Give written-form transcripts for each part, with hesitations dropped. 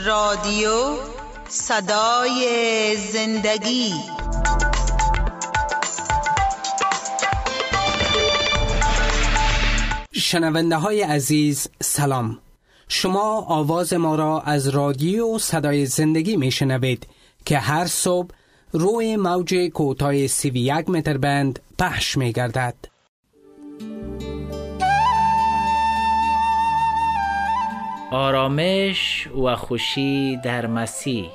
رادیو صدای زندگی. شنونده های عزیز سلام. شما آواز ما را از رادیو صدای زندگی می شنوید که هر صبح روی موج کوتاه 31 متر بند پخش می گردد. آرامش و خوشی در مسیح.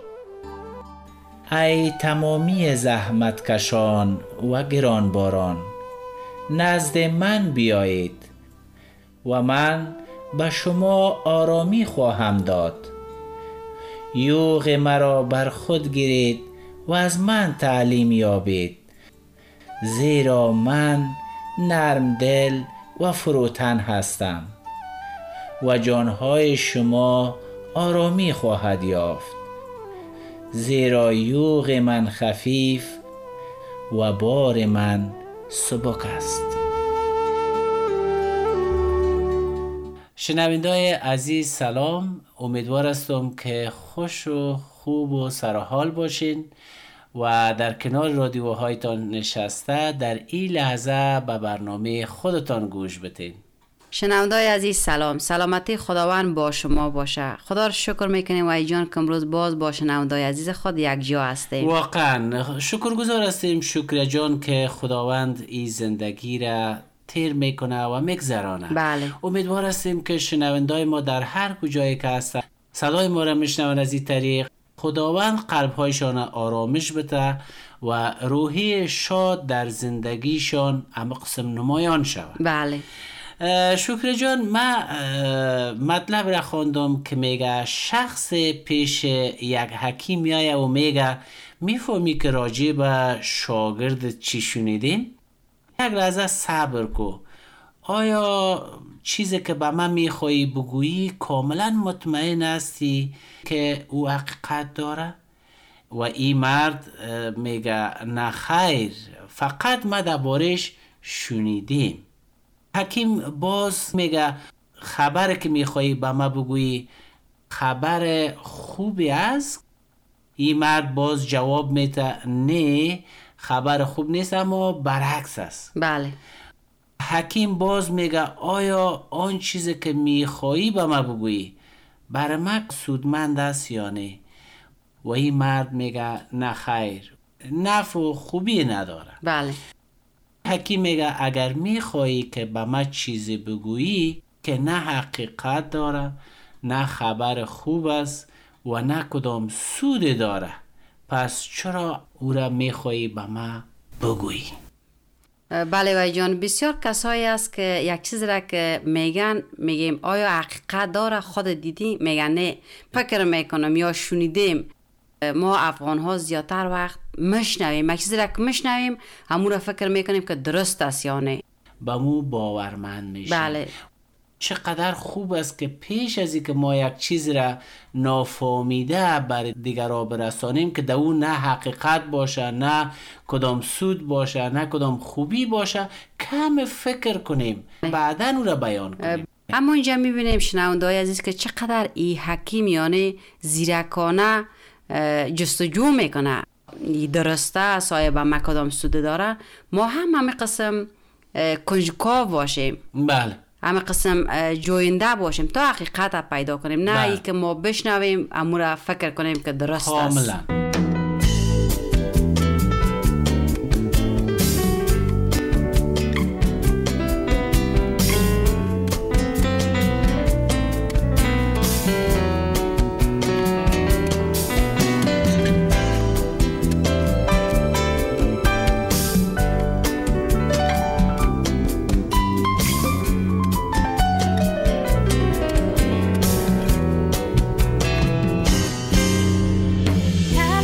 ای تمامی زحمتکشان و گرانباران، نزد من بیایید و من به شما آرامی خواهم داد. یوغ مرا بر خود گیرید و از من تعلیم یابید، زیرا من نرم دل و فروتن هستم و جانهای شما آرامی خواهد یافت، زیرا یوغ من خفیف و بار من سبک است. شنونده‌های عزیز سلام. امیدوار هستم که خوش و خوب و سرحال باشین و در کنار رادیوهایتان نشسته در این لحظه به برنامه خودتان گوش بدین. شنونده‌های عزیز سلام. سلامتی خداوند با شما باشه. خدا رو شکر میکنیم و ای جان که امروز باز با شنونده‌های عزیز خود یک جا هستیم. واقعا شکرگزار هستیم شکر جان که خداوند این زندگی را تیر میکنه و میگذرانه. بله. امیدوار هستیم که شنونده‌های ما در هر کجایی که هستن صدای ما را میشنون از این طریق خداوند قلب‌هایشان آرامش بده و روحی شاد در زندگیشان اما قسم نمایان شود. بله. شکر جان، من مطلب را خواندم که میگه شخص پیش یک حکیم میایه و میگه میفهمی که راجع به شاگرد چی شنیدین؟ یک لحظه صبر کو. آیا چیزی که به من میخوایی بگویی کاملا مطمئن هستی که او حقیقت داره؟ و این مرد میگه نه خیر، فقط ما دربارش شنیدیم. حکیم باز میگه خبر که میخوایی به ما بگویی خبر خوبی است؟ این مرد باز جواب میده نه، خبر خوب نیست اما برعکس است. بله. حکیم باز میگه آیا آن چیزی که میخوایی به ما بگویی برای ما سودمند است یا نه؟ و این مرد میگه نه خیر، نفع و خوبی نداره. بله. حکیم میگه اگر میخوایی که به ما چیزی بگویی که نه حقیقت داره، نه خبر خوب است و نه کدام سود داره، پس چرا او را میخوایی به ما بگویی؟ بله وای جان، بسیار کسایی است که یک چیز را که میگیم آیا حقیقت داره، خود دیدی؟ میگن نه، فکر میکنم یا شنیدیم. ما افغان ها زیادتر وقت مشنویم یک چیز را که مشنویم همون را فکر میکنیم که درست است یا نه، به مو باورمند میشیم. بله. چقدر خوب است که پیش از اینکه ما یک چیز را نافهمیده بر دیگران برسانیم که در اون نه حقیقت باشه، نه کدام سود باشه، نه کدام خوبی باشه، کم فکر کنیم بعداً اون را بیان کنیم. اما اینجا میبینیم شنونده‌های عزیز که چقدر این حکیم یعنی زیرکانه جستجو میکنه درسته صاحب ما کدام سود داره. ما هم همه قسم کنجکاو باشیم. بله. همه قسم جوینده باشیم تا حقیقت پیدا کنیم، نه ای که ما بشنویم امور فکر کنیم که درست است. کاملا. Yeah.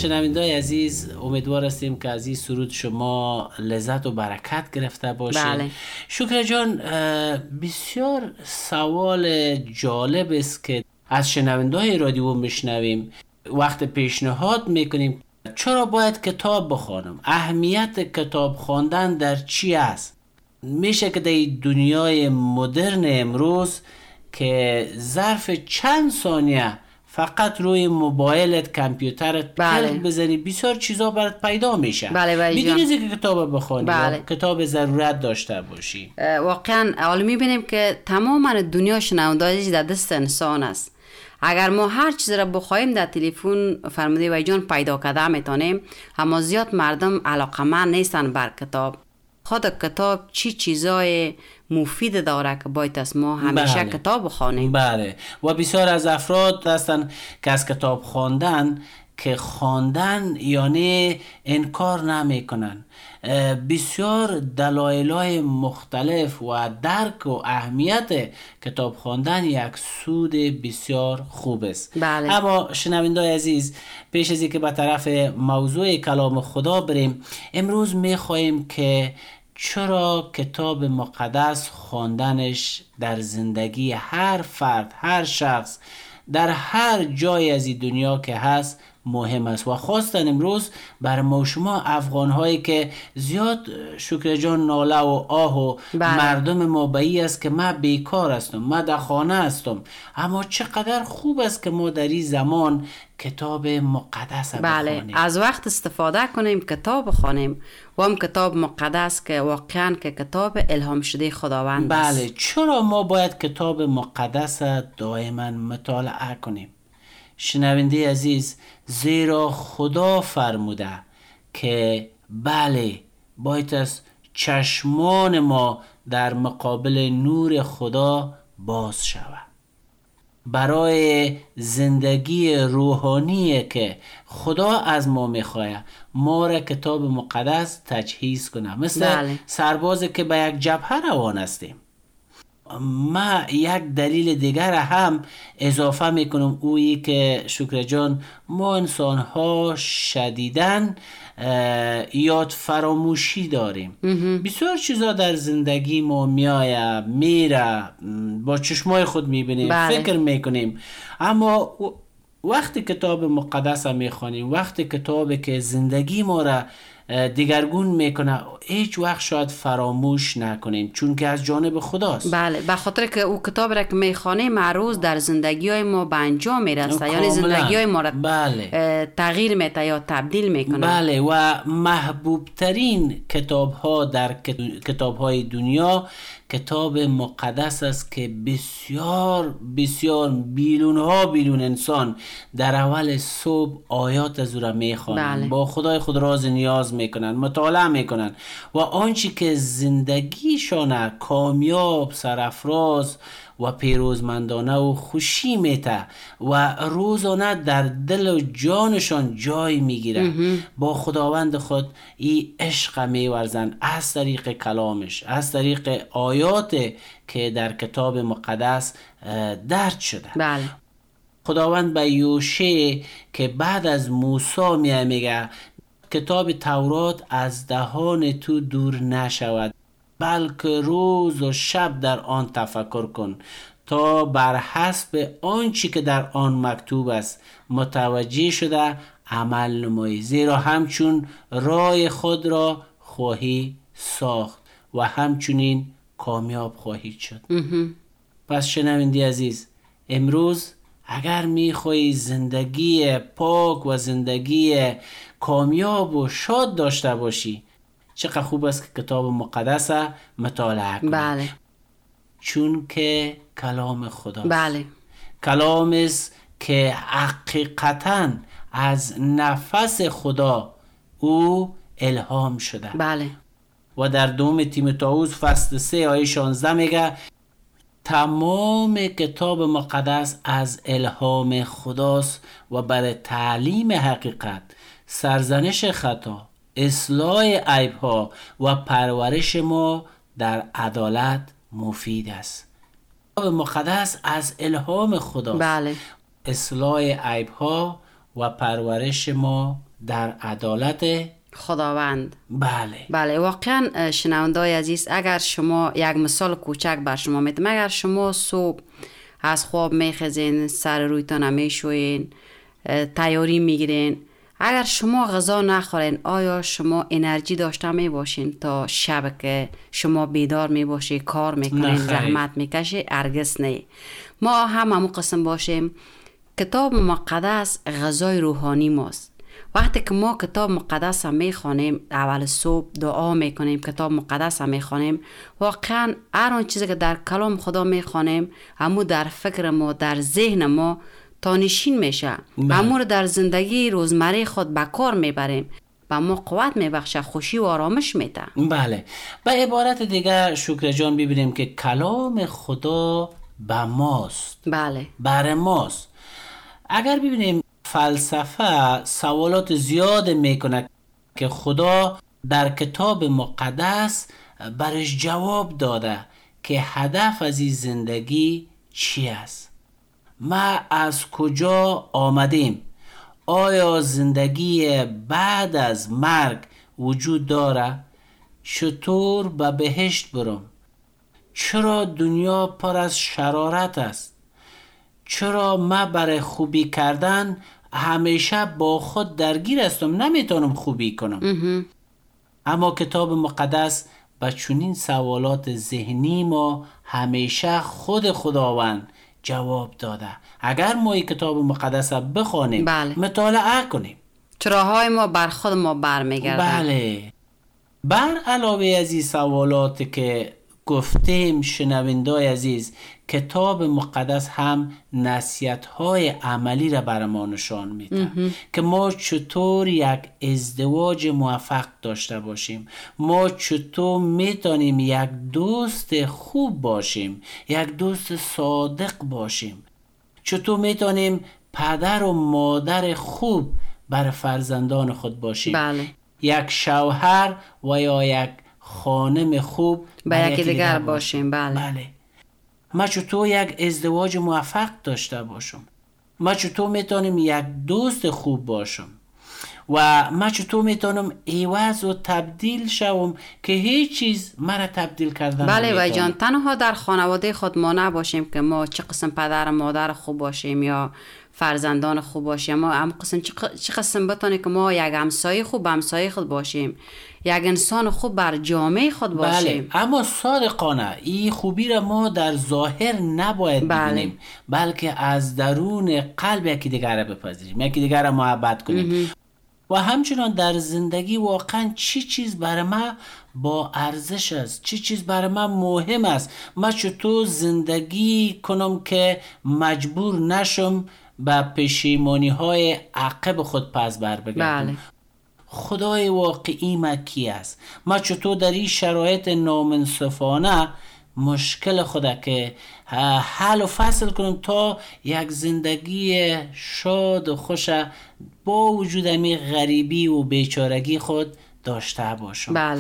شنونده‌های عزیز، امیدوار هستیم که از این سرود شما لذت و برکت گرفته باشید. بله. شکر جان، بسیار سوال جالب است که از شنونده‌های رادیو میشنویم. وقت پیشنهاد میکنیم چرا باید کتاب بخوانم؟ اهمیت کتاب خواندن در چی است؟ میشه که در دنیای مدرن امروز که ظرف چند ثانیه فقط روی موبایلت، کامپیوترت کلیک بزنی، بسیار چیزا برات پیدا میشه. بدون از اینکه کتاب بخونی یا کتاب ضرورت داشته باشی. واقعا حالا میبینیم که تمام دنیا شنوندگی در دست انسان است. اگر ما هر چیز را بخوایم در تلفن فرموده وای جان پیدا کرده میتونیم، اما زیاد مردم علاقمند نیستن بر کتاب. خود کتاب چی چیزای مفید داره که باید از ما همیشه کتاب بخوانیم. بله، و بسیار از افراد هستن که از کتاب خواندن که خواندن یعنی انکار نمی کنن. بسیار دلایل‌های مختلف و درک و اهمیت کتاب خواندن یک سود بسیار خوب است. بله. اما شنونده‌های عزیز، پیش از اینکه به طرف موضوع کلام خدا بریم، امروز می‌خوایم که چرا کتاب مقدس خواندنش در زندگی هر فرد، هر شخص، در هر جای از این دنیا که هست مهم است. و خواستن امروز بر ما شما افغان هایی که زیاد شکر جان ناله و آه و مردم ما بایی است که ما بیکار هستم، ما در خانه هستم، اما چقدر خوب است که ما در این زمان کتاب مقدس بخوانیم. از وقت استفاده کنیم کتاب بخوانیم و هم کتاب مقدس که واقعا که کتاب الهام شده خداوند است. بله، چرا ما باید کتاب مقدس دائما مطالعه کنیم؟ شنونده عزیز، زیرا خدا فرموده که بله باید از چشمان ما در مقابل نور خدا باز شود. برای زندگی روحانی که خدا از ما میخواه، ما را کتاب مقدس تجهیز کنه. مثل سربازی که به یک جبهه روان هستیم. ما یک دلیل دیگر هم اضافه میکنم، اویی که شکر جان ما انسان ها شدیدن یاد فراموشی داریم. بسیار چیزا در زندگی ما میره، با چشمای خود میبینیم، فکر میکنیم، اما وقتی کتاب مقدس میخوانیم، وقتی کتابی که زندگی ما را دیگرگون میکنه، هیچ وقت شاید فراموش نکنیم، چون که از جانب خداست. بله، به خاطر که او کتاب را که میخوانیم هر روز در زندگی های ما به انجام میرسه، یعنی زندگی های ما را تغییر میده یا تبدیل میکنه. بله، و محبوب ترین کتاب ها در کتاب های دنیا کتاب مقدس است که بسیار بسیار بیلون انسان در اول صبح آیات از او را میخوانند، با خدای خود راز نیاز میکنن، مطالعه میکنن و آنچه که زندگیشان کامیاب، سرافراز و پیروزمندانه و خوشی میته و روزانه در دل و جانشان جای میگیره، با خداوند خود این عشق میورزن از طریق کلامش، از طریق آیات که در کتاب مقدس درج شده. بله. خداوند به یوشع که بعد از موسی میگه کتاب تورات از دهان تو دور نشود، بلکه روز و شب در آن تفکر کن تا بر حسب آنچه که در آن مکتوب است متوجه شده عمل نمایی، زیرا همچون رای خود را خواهی ساخت و همچنین کامیاب خواهید شد. پس شنونده عزیز، امروز اگر میخوایی زندگی پاک و زندگی کامیاب و شاد داشته باشی، چقدر خوب است که کتاب مقدس مطالعه کنی. بله. چون که کلام خدا. بله. کلام است که حقیقتاً از نفس خدا او الهام شده. بله. و در دوم تیموتائوس فصل 3 آیه 16 میگه تمام کتاب مقدس از الهام خداست و برای تعلیم حقیقت، سرزنش خطا، اصلاح عیب‌ها و پرورش ما در عدالت مفید است. کتاب مقدس از الهام خداست. بله. اصلاح عیب‌ها و پرورش ما در عدالت خداوند. بله بله واقعا شنوندای عزیز، اگر شما یک مثال کوچک بر شما میتونم، اگر شما صبح از خواب میخزین، سر رویتان میشوین، تیاری میگیرین، اگر شما غذا نخورین آیا شما انرژی داشته میباشین تا شب که شما بیدار میباشی کار میکنین زحمت میکشی؟ هرگز نه. ما همون قسم باشیم. کتاب مقدس غذای روحانی ماست. وقتی که ما کتاب مقدس هم میخوانیم، اول صبح دعا میکنیم، کتاب مقدس هم میخوانیم، واقعا هر آن چیزی که در کلام خدا میخوانیم همو در فکر ما، در ذهن ما تانشین میشه، همو رو در زندگی روزمره خود به کار میبریم، به ما قوت میبخشه، خوشی و آرامش میده. بله. به عبارت دیگه شکر جان ببینیم که کلام خدا به ماست. بله. بر ماست. اگر ببینیم فلسفه سوالات زیاد میکنه که خدا در کتاب مقدس برش جواب داده که هدف از این زندگی چی است؟ ما از کجا آمدیم؟ آیا زندگی بعد از مرگ وجود داره؟ چطور به بهشت برم؟ چرا دنیا پر از شرارت است؟ چرا ما برای خوبی کردن همیشه با خود درگیر هستم، نمیتونم خوبی کنم؟ اما کتاب مقدس به چنین سوالات ذهنی ما همیشه خود خداوند جواب داده. اگر ما این کتاب مقدس بخوانیم، بله. مطالعه کنیم، چراهای ما بر خود ما برمیگرده. بله. بر علاوه از این سوالات که گفتیم شنوندای عزیز، کتاب مقدس هم نصیحت‌های عملی را بر ما نشان میده که ما چطور یک ازدواج موفق داشته باشیم، ما چطور میتونیم یک دوست خوب باشیم، یک دوست صادق باشیم، چطور میتونیم پدر و مادر خوب بر فرزندان خود باشیم. بله. یک شوهر و یا یک خانم خوب به یکی دیگر باشیم. بله. ما چطور یک ازدواج موفق داشته باشم؟ ما چطور میتونم یک دوست خوب باشم؟ و ما چطور میتونم عوض و تبدیل شوم که هیچ چیز مرا تبدیل کردن بله نمیتونه. وای جان، تنها در خانواده خود ما نباشیم که ما چه قسم پدر و مادر خوب باشیم یا فرزندان خوب باشیم، ما هم قسم چه قسم بتونه که ما یک همسایه خوب همسایه خود باشیم، یک انسان خوب بر جامعه خود باشیم. بله. اما صادقانه این خوبی را ما در ظاهر نباید ببینیم، بلکه از درون قلب یکی دیگر را بپذیریم، یکی دیگر را محبت کنیم. و همچنان در زندگی واقعا چی چیز برای ما با ارزش است، چی چیز برای من مهم است، من چطور زندگی کنم که مجبور نشم به پشیمانی های عقب خود پس بر بگردم. بله. خدای واقعی ما کی است؟ ما چطور در این شرایط نامنصفانه مشکل خدا که حل و فصل کنم تا یک زندگی شاد و خوش با وجود امی غریبی و بیچارگی خود داشته باشم. بله.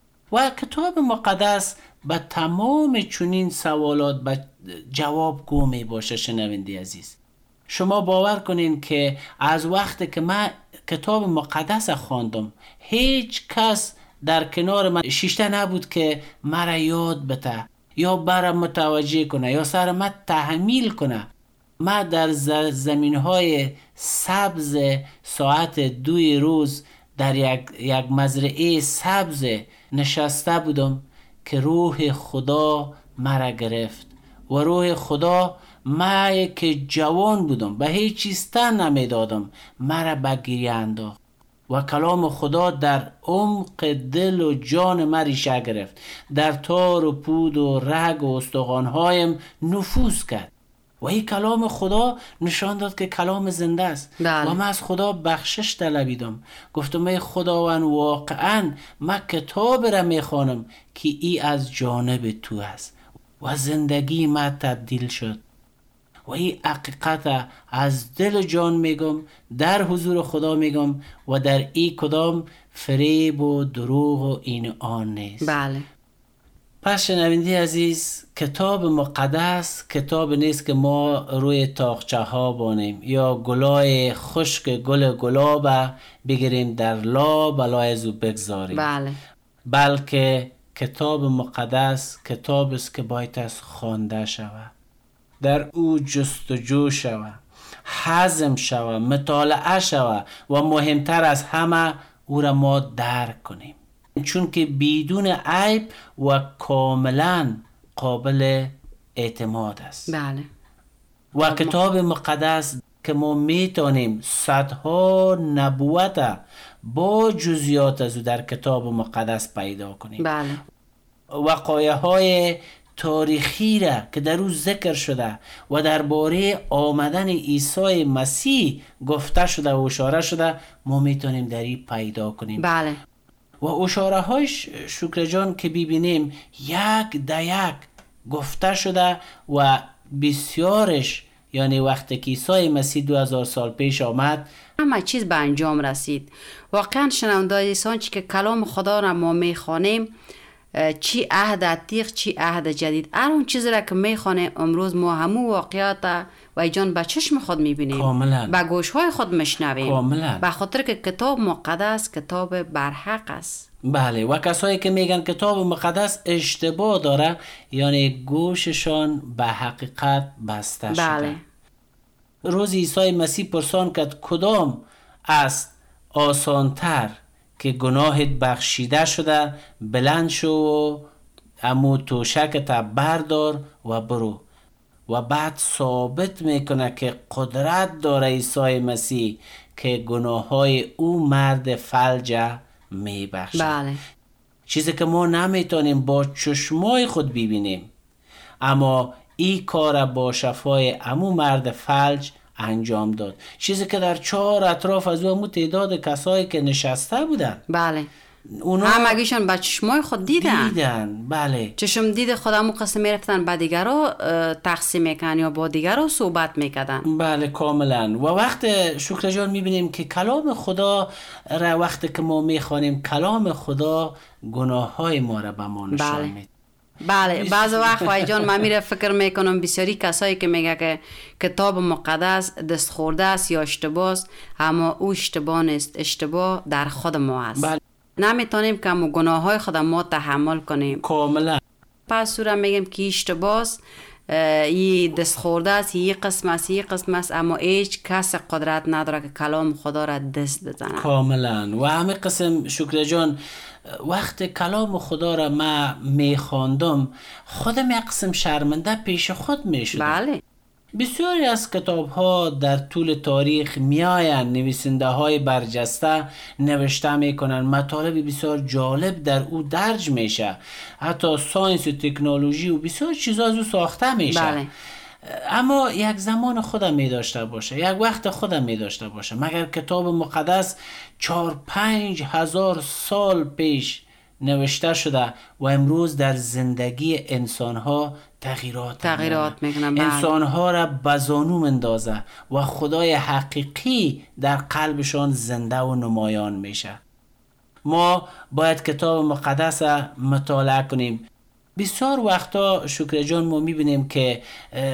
و کتاب مقدس به تمام چنین سوالات به جواب گو می باشه. شنوندی عزیز، شما باور کنین که از وقتی که من کتاب مقدس خواندم هیچ کس در کنار من شیشته نبود که مرا یاد بده یا برام متوجه کنه یا سر من تحمیل کنه. من در زمینهای سبز ساعت 2 روز در یک مزرعه سبز نشسته بودم که روح خدا مرا گرفت و روح خدا من که جوان بودم به هیچ چیز تن نمیدادم مرا به گریه انداخت و کلام خدا در عمق دل و جان من ریشه گرفت، در تار و پود و رگ و استخوان‌هایم نفوذ کرد و این کلام خدا نشان داد که کلام زنده است. بله. و من از خدا بخشش طلبیدم، گفتم ای خداوند واقعا من کتاب را میخوانم که ای از جانب تو است و زندگی من تبدیل شد و این حقیقت از دل جان میگم، در حضور خدا میگم و در این کدام فریب و دروغ و این آن نیست. بله. پس شنونده عزیز، کتاب مقدس کتاب نیست که ما روی تاقچه ها بانیم یا گلای خشک گل گلاب بگیریم در لاب لایزو بگذاریم. بله. بلکه کتاب مقدس کتاب است که باید از خوانده شود، در او جستجو شود، هضم شود، مطالعه شود و مهمتر از همه او را ما درک کنیم، چون که بدون عیب و کاملا قابل اعتماد است. بله. و کتاب مقدس که ما میتونیم صدها نبوت با جزئیات از او در کتاب مقدس پیدا کنیم. بله. وقایع های تاریخی را که در او ذکر شده و درباره آمدن عیسی مسیح گفته شده و اشاره شده ما میتونیم در این پیدا کنیم. بله. و اشاره های شکر جان که ببینیم یک ده یک گفته شده و بسیارش، یعنی وقتی که عیسی مسیح 2000 سال پیش آمد همه چیز به انجام رسید. واقعا شنوندگان عزیزان که کلام خدا را ما میخوانیم، چی عهد عتیق چی عهد جدید، هر اون چیزی را که میخوانیم امروز ما همو واقعیات و جان به چشم خود میبینیم، کاملا به گوشهای خود میشنویم، کاملا، به خاطر که کتاب مقدس کتاب برحق است. بله. و کسایی که میگن کتاب مقدس اشتباه داره، یعنی گوششان به حقیقت بسته شده. بله. روز عیسی مسیح پرسان کرد کدام است آسانتر که گناهت بخشیده شده، بلند شو و امو توشکت بردار و برو. و بعد ثابت میکنه که قدرت داره عیسی مسیح که گناه های او مرد فلج میبخشه. بله. چیزی که ما نمیتونیم با چشمای خود ببینیم، اما این کار با شفای امو مرد فلج انجام داد. چیزی که در 4 اطراف از او تعداد کسایی که نشسته بودن، بله، اونا همگیشان با چشمای خود دیدن. بله. چشم دید خودمو قسم میرفتن با دیگرها تقسیم میکنن یا با دیگرها صحبت میکردن. بله کاملا. و وقت شکر جان میبینیم که کلام خدا را وقتی که ما میخوانیم، کلام خدا گناه های ما را به ما نشان میده. بله. بعض وقت وای جان من میره فکر میکنم بسیاری کسایی که میگه که کتاب مقدس دست خورده است یا اشتباه است، اما او اشتباه نیست، اشتباه در خود ما است. بله. نمیتونیم که ما گناه های خود ما تحمل کنیم. کاملا. پس سورا میگیم که اشتباه است، این دست خورده است، این قسم است، اما هیچ کس قدرت نداره که کلام خدا را دست بزنه. کاملا. و همه قسم شکر جان وقت کلام خدا را من میخواندم خودم یک قسم شرمنده پیش خود میشدم. بله. بسیاری از کتاب ها در طول تاریخ میاین، نویسنده های برجسته نوشته میکنن، مطالب بسیار جالب در او درج میشه، حتی ساینس و تکنولوژی و بسیار چیزا از او ساخته میشه. بله. اما یک زمان خودم می داشته باشه، یک وقت خودم می داشته باشه، مگر کتاب مقدس 4-5 هزار سال پیش نوشته شده و امروز در زندگی انسانها تغییرات میکنه. انسانها را بزانو مندازه و خدای حقیقی در قلبشان زنده و نمایان میشه. ما باید کتاب مقدس مطالعه کنیم. بسیار وقتا شکر جان ما میبینیم که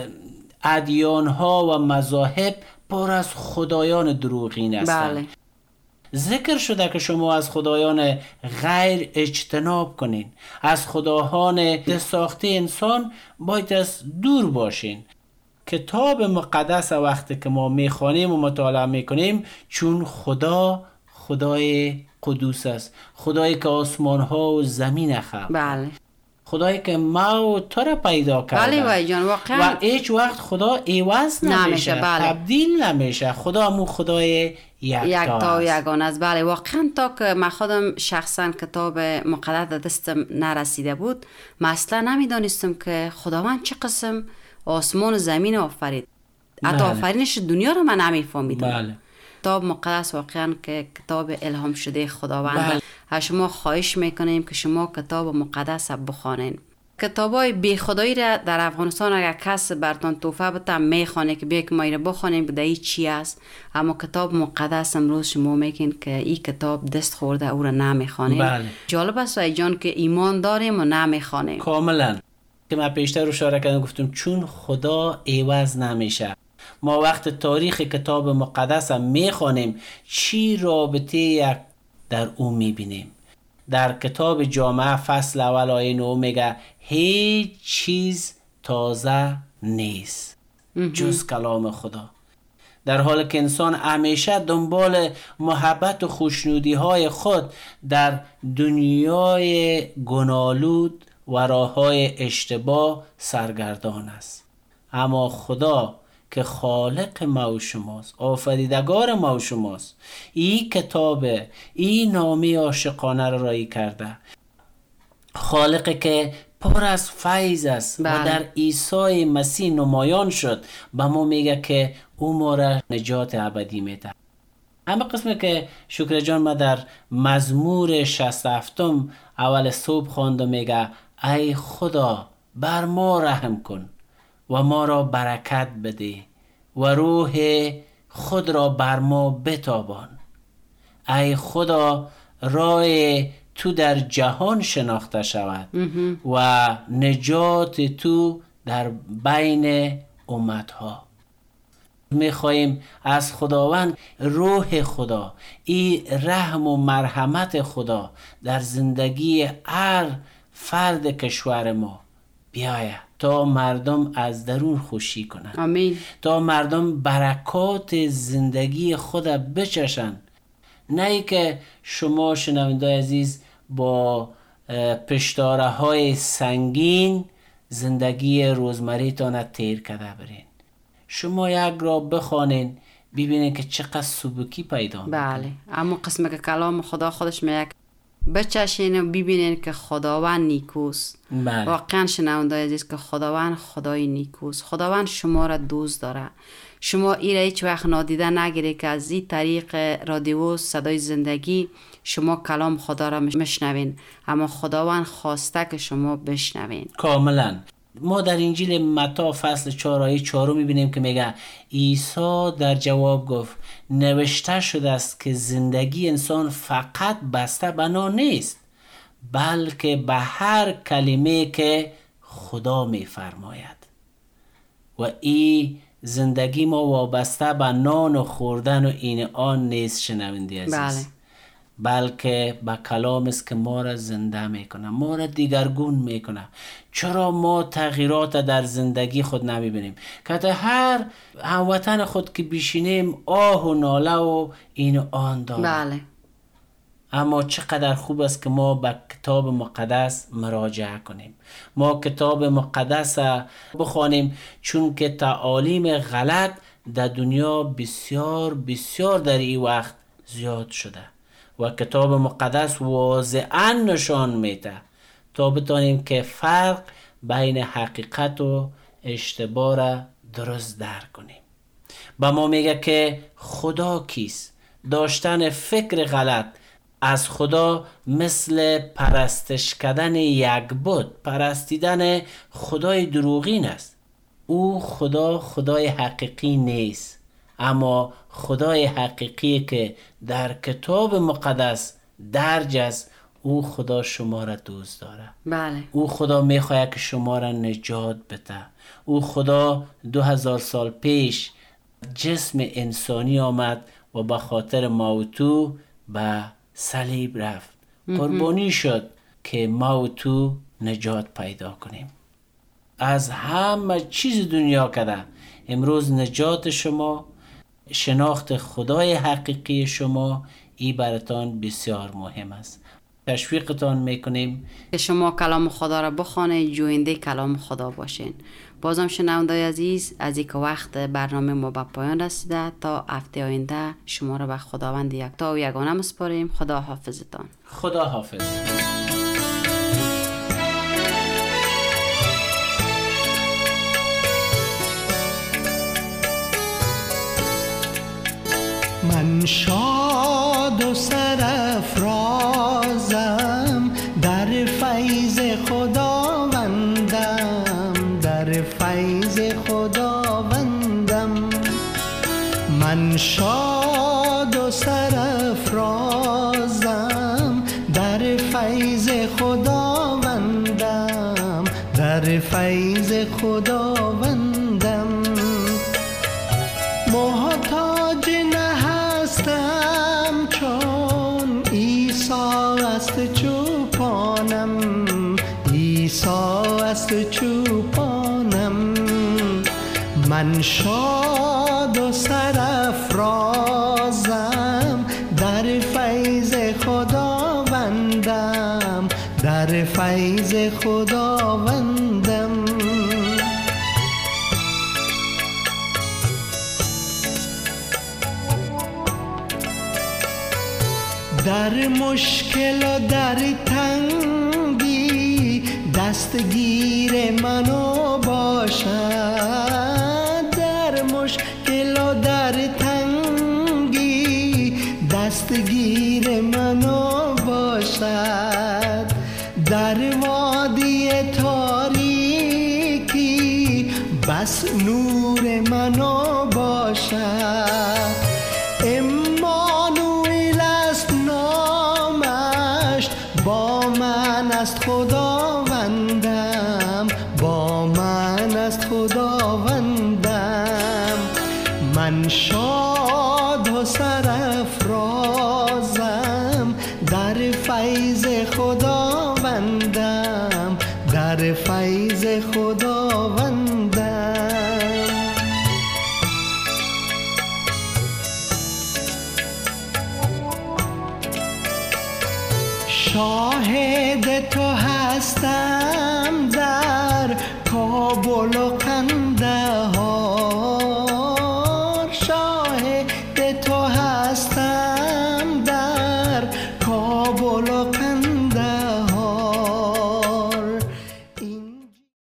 ادیان ها و مذاهب پر از خدایان دروغین هستند. بله. ذکر شده که شما از خدایان غیر اجتناب کنین، از خداهان ساخته انسان باید از دور باشین. کتاب مقدس وقتی که ما میخوانیم و مطالعه میکنیم، چون خدا خدای قدوس است، خدایی که آسمان ها و زمین خلق، بله، خدایی که ما و تو را پیدا کرده. بله وای جان، واقعا و هیچ وقت خدا عوض نمیشه، بله. تبدیل نمیشه. خدا همون خدای یکتا و یگانه است. بله، واقعا تا که من خودم شخصا کتاب مقدس دستم نرسیده بود، من اصلا نمیدانستم که خداوند چه قسم آسمان و زمین آفرید. حتی آفرینش دنیا رو من نمیفهمیدم. بله. کتاب مقدس واقعا که کتاب الهام شده خداوند. بله. شما خواهش میکنیم که شما کتاب مقدس بخوانید. کتابای بی خدایی را در افغانستان اگر کس برتان توفه بده میخوانه که بیا که ما ایره بخوانیم که این چی است، اما کتاب مقدس امروز شما میگین که این کتاب دست خورده او را نمیخوانیم. بله. جالب است وای جان که ایمان داریم و نمیخوانیم. کاملا که من پیشتر اشاره کردم گفتم چون خدا عوض نمیشه. ما وقت تاریخ کتاب مقدس هم میخوانیم چی رابطه یک در او میبینیم. در کتاب جامعه فصل اول آیه 9 میگه هیچ چیز تازه نیست جز کلام خدا. در حالی که انسان همیشه دنبال محبت و خوشنودی های خود در دنیای گناه‌آلود و راه‌های اشتباه سرگردان است، اما خدا که خالق ما و شماست، آفریدگار ما و شماست، این کتاب این نامه عاشقانه را رایی کرده، خالقی که پر از فیض است و در عیسی مسیح نمایان شد، به ما میگه که او ما را نجات ابدی میده. همه قسمی که شکر جان ما در مزمور 67 اول صبح خواند میگه ای خدا بر ما رحم کن و ما را برکت بده و روح خود را بر ما بتابان. ای خدا راه تو در جهان شناخته شود و نجات تو در بین امتها. میخواییم از خداوند روح خدا، این رحم و مرحمت خدا در زندگی هر فرد کشور ما بیایه تا مردم از درون خوشی کنند. آمین. تا مردم برکات زندگی خود بچشن. نه ای که شما شنوندای عزیز با پشتاره های سنگین زندگی روزمریتان تیر کرده برین. شما یک را بخوانین ببینین که چقدر سبکی پیدا میکنه. بله، اما قسمه که کلام خدا خودش میگه بچشین و ببینین که خداوند نیکوست. بله. واقعا شنوندای عزیز که خداوند خدای نیکوست. خداوند شما را دوست داره. شما ای را هیچ وقت نادیده نگیری که از این طریق رادیو صدای زندگی شما کلام خدا را مشنوین، اما خداوند خواسته که شما بشنوین. کاملا. ما در انجیل متی فصل 4 آیه 4 میبینیم که میگه عیسی در جواب گفت نوشته شده است که زندگی انسان فقط بسته به نان نیست، بلکه به هر کلمه که خدا میفرماید. و این زندگی ما وابسته به نان و خوردن و این آن نیست شنوندی عزیز. بله. بلکه به کلام است که ما را زنده میکنه، ما را دیگرگون میکنه. چرا ما تغییرات در زندگی خود نمیبینیم؟ که هر هموطن خود که بشینیم آه و ناله و این و آن داریم. بله. اما چقدر خوب است که ما به کتاب مقدس مراجعه کنیم، ما کتاب مقدس بخوانیم، چون که تعالیم غلط در دنیا بسیار بسیار در این وقت زیاد شده و کتاب مقدس واضحاً نشان میده تا بتانیم که فرق بین حقیقت و اشتباه را درست درک کنیم. با ما میگه که خدا کیست؟ داشتن فکر غلط از خدا مثل پرستش کردن یک بت، پرستیدن خدای دروغین است. او خدای حقیقی نیست، اما خدای حقیقی که در کتاب مقدس درج است، او خدا شما را دوست داره. بله. او خدا میخواهد که شما را نجات بده. او خدا 2000 سال پیش جسم انسانی آمد و به خاطر ما و تو به صلیب رفت، قربانی شد که ما و تو نجات پیدا کنیم. از همه چیز دنیا کرده امروز نجات شما، شناخت خدای حقیقی شما، این براتان بسیار مهم است. تشویقتان میکنیم که شما کلام خدا را بخوانید، جوینده کلام خدا باشین. بازم شنوندای عزیز، از اینکه وقت برنامه ما به پایان رسیده، تا هفته آینده شما را به خداوند یکتا و یگانه میسپاریم. خدا حافظتان. خدا حافظ. من شاد و سرافرازم در فیض خداوند، من شاد و سرافرازم، در فیض خداوندم، در فیض خداوندم. محتاج نهستم چون عیسی است چوپانم، عیسی است چوپانم. من شاد و سرافرازم، در فیض خداوندم، در فیض خداوندم. در مشکل و در تنگی دستگیر منو باشد، در مشکل و در تنگی دستگیر منو باشد. در وادی تاریکی بس نور منو باشد. امانوئیل است نامش، با من است خداوندم، با من است خداوندم. من شاد و سرافرازم، در فیض خداوندم، در فیض خداوندم. شاهد تو هستم